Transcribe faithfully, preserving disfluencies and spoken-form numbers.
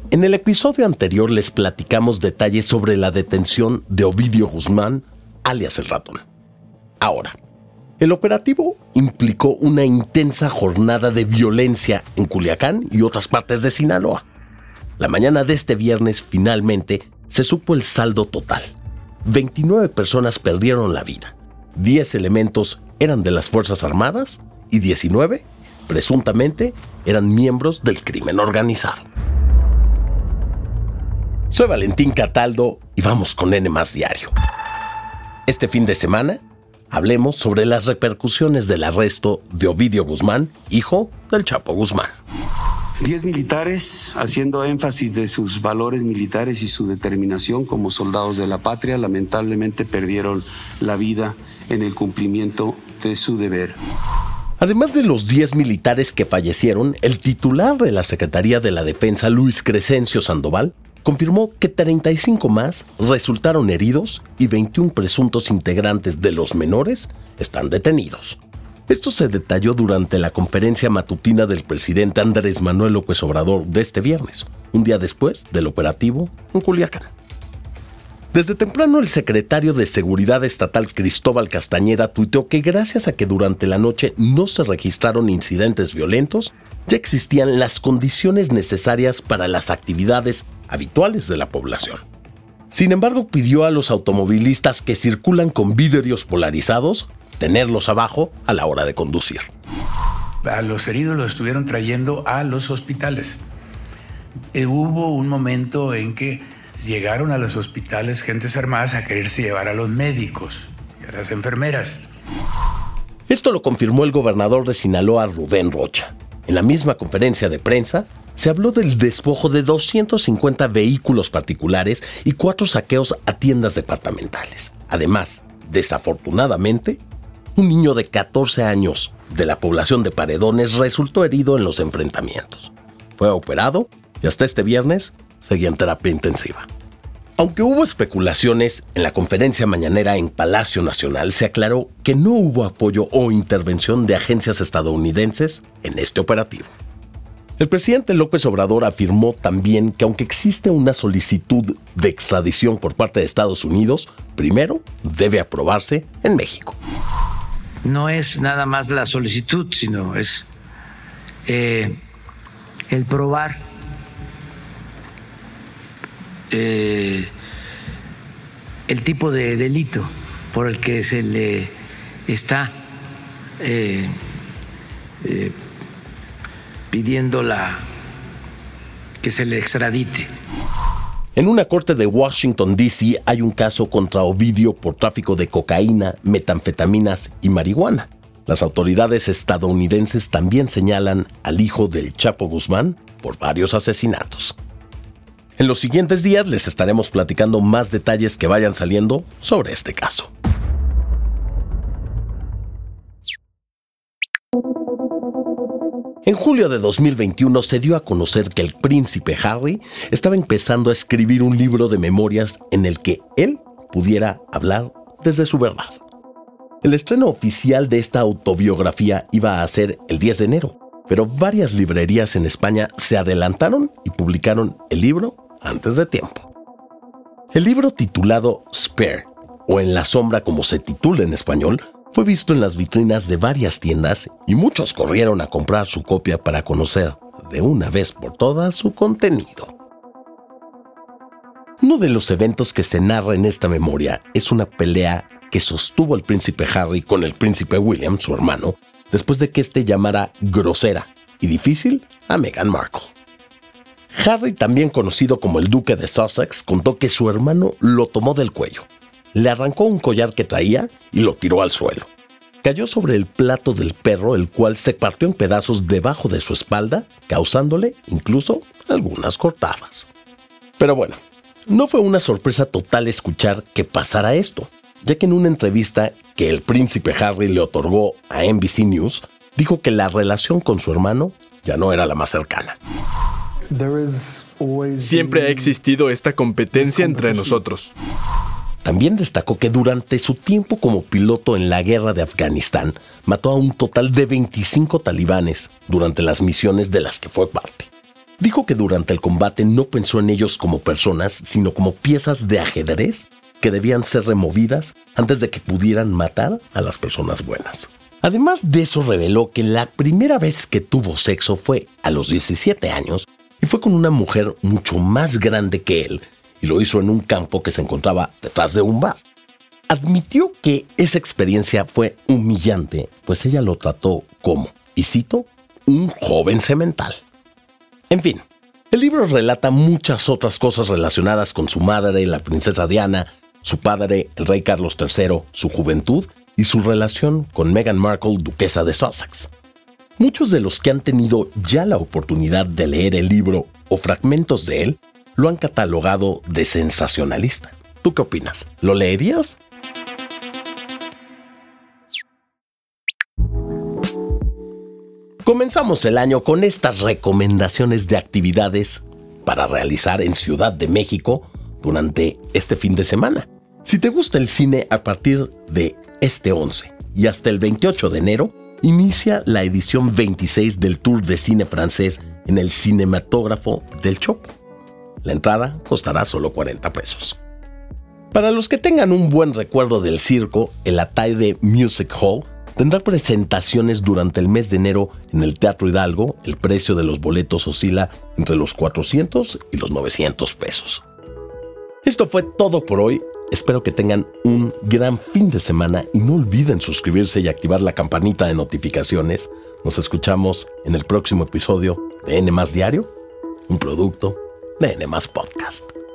En el episodio anterior les platicamos detalles sobre la detención de Ovidio Guzmán, alias El Ratón. Ahora, el operativo implicó una intensa jornada de violencia en Culiacán y otras partes de Sinaloa. La mañana de este viernes, finalmente, se supo el saldo total. veintinueve personas perdieron la vida. diez elementos eran de las Fuerzas Armadas y diecinueve, presuntamente, eran miembros del crimen organizado. Soy Valentín Cataldo y vamos con N más Diario. Este fin de semana, hablemos sobre las repercusiones del arresto de Ovidio Guzmán, hijo del Chapo Guzmán. Diez militares, haciendo énfasis de sus valores militares y su determinación como soldados de la patria, lamentablemente perdieron la vida en el cumplimiento de su deber. Además de los diez militares que fallecieron, el titular de la Secretaría de la Defensa, Luis Crescencio Sandoval, confirmó que treinta y cinco más resultaron heridos y veintiún presuntos integrantes de los menores están detenidos. Esto se detalló durante la conferencia matutina del presidente Andrés Manuel López Obrador de este viernes, un día después del operativo en Culiacán. Desde temprano, el secretario de Seguridad Estatal Cristóbal Castañeda tuiteó que gracias a que durante la noche no se registraron incidentes violentos, ya existían las condiciones necesarias para las actividades habituales de la población. Sin embargo, pidió a los automovilistas que circulan con vidrios polarizados tenerlos abajo a la hora de conducir. A los heridos los estuvieron trayendo a los hospitales. Eh, hubo un momento en que llegaron a los hospitales gentes armadas a quererse llevar a los médicos y a las enfermeras. Esto lo confirmó el gobernador de Sinaloa, Rubén Rocha. En la misma conferencia de prensa, se habló del despojo de doscientos cincuenta vehículos particulares y cuatro saqueos a tiendas departamentales. Además, desafortunadamente, un niño de catorce años de la población de Paredones resultó herido en los enfrentamientos. Fue operado y hasta este viernes seguía en terapia intensiva. Aunque hubo especulaciones, en la conferencia mañanera en Palacio Nacional se aclaró que no hubo apoyo o intervención de agencias estadounidenses en este operativo. El presidente López Obrador afirmó también que aunque existe una solicitud de extradición por parte de Estados Unidos, primero debe aprobarse en México. No es nada más la solicitud, sino es eh, el probar Eh, el tipo de delito por el que se le está eh, eh, pidiendo la, que se le extradite. En una corte de Washington, D C hay un caso contra Ovidio por tráfico de cocaína, metanfetaminas y marihuana. Las autoridades estadounidenses también señalan al hijo del Chapo Guzmán por varios asesinatos. En los siguientes días les estaremos platicando más detalles que vayan saliendo sobre este caso. En julio de dos mil veintiuno se dio a conocer que el príncipe Harry estaba empezando a escribir un libro de memorias en el que él pudiera hablar desde su verdad. El estreno oficial de esta autobiografía iba a ser el diez de enero, pero varias librerías en España se adelantaron y publicaron el libro antes de tiempo. El libro titulado Spare, o En la sombra como se titula en español, fue visto en las vitrinas de varias tiendas y muchos corrieron a comprar su copia para conocer de una vez por todas su contenido. Uno de los eventos que se narra en esta memoria es una pelea que sostuvo el príncipe Harry con el príncipe William, su hermano, después de que éste llamara grosera y difícil a Meghan Markle. Harry, también conocido como el duque de Sussex, contó que su hermano lo tomó del cuello, le arrancó un collar que traía y lo tiró al suelo. Cayó sobre el plato del perro, el cual se partió en pedazos debajo de su espalda, causándole incluso algunas cortadas. Pero bueno, no fue una sorpresa total escuchar que pasara esto, ya que en una entrevista que el príncipe Harry le otorgó a N B C News, dijo que la relación con su hermano ya no era la más cercana. Siempre ha existido esta competencia entre nosotros. También destacó que durante su tiempo como piloto en la guerra de Afganistán, mató a un total de veinticinco talibanes durante las misiones de las que fue parte. Dijo que durante el combate no pensó en ellos como personas, sino como piezas de ajedrez que debían ser removidas antes de que pudieran matar a las personas buenas. Además de eso, reveló que la primera vez que tuvo sexo fue a los diecisiete años y fue con una mujer mucho más grande que él, y lo hizo en un campo que se encontraba detrás de un bar. Admitió que esa experiencia fue humillante, pues ella lo trató como, y cito, un joven semental. En fin, el libro relata muchas otras cosas relacionadas con su madre, la princesa Diana, su padre, el rey Carlos tercero, su juventud y su relación con Meghan Markle, duquesa de Sussex. Muchos de los que han tenido ya la oportunidad de leer el libro o fragmentos de él lo han catalogado de sensacionalista. ¿Tú qué opinas? ¿Lo leerías? Comenzamos el año con estas recomendaciones de actividades para realizar en Ciudad de México durante este fin de semana. Si te gusta el cine, a partir de este once y hasta el veintiocho de enero, inicia la edición veintiséis del Tour de Cine Francés en el Cinematógrafo del Chopo. La entrada costará solo cuarenta pesos. Para los que tengan un buen recuerdo del circo, el Atade Music Hall tendrá presentaciones durante el mes de enero en el Teatro Hidalgo. El precio de los boletos oscila entre los cuatrocientos y los novecientos pesos. Esto fue todo por hoy. Espero que tengan un gran fin de semana y no olviden suscribirse y activar la campanita de notificaciones. Nos escuchamos en el próximo episodio de N más Diario, un producto de N más Podcast.